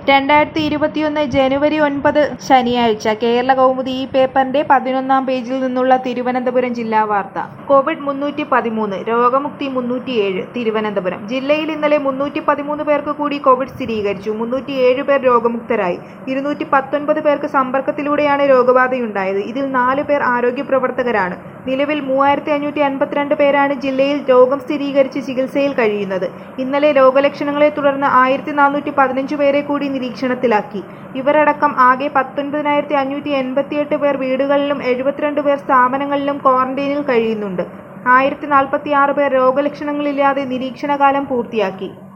2021 ജനുവരി 9 ശനിയാഴ്ച കേരളകൗമുദി ഈ പേപ്പറിന്റെ 11-ാം പേജിൽ നിന്നുള്ള തിരുവനന്തപുരം ജില്ലാ വാർത്ത. കോവിഡ് 313, രോഗമുക്തി 307. തിരുവനന്തപുരം ജില്ലയിൽ ഇന്നലെ 313 പേർക്ക് കൂടി കോവിഡ് സ്ഥിരീകരിച്ചു. 307 പേർ രോഗമുക്തരായി. 219 പേർക്ക് സമ്പർക്കത്തിലൂടെയാണ് രോഗബാധയുണ്ടായത്. ഇതിൽ 4 പേർ ആരോഗ്യപ്രവർത്തകരാണ്. നിലവിൽ 3552 പേരാണ് ജില്ലയിൽ രോഗം സ്ഥിരീകരിച്ച് ചികിത്സയിൽ കഴിയുന്നത്. ഇന്നലെ രോഗലക്ഷണങ്ങളെ തുടർന്ന് 1415 പേരെ കൂടി നിരീക്ഷണത്തിലാക്കി. ഇവരടക്കം ആകെ 19,588 പേർ വീടുകളിലും 72 പേർ സ്ഥാപനങ്ങളിലും ക്വാറന്റൈനിൽ കഴിയുന്നുണ്ട്. 1046 പേർ രോഗലക്ഷണങ്ങളില്ലാതെ നിരീക്ഷണകാലം പൂർത്തിയാക്കി.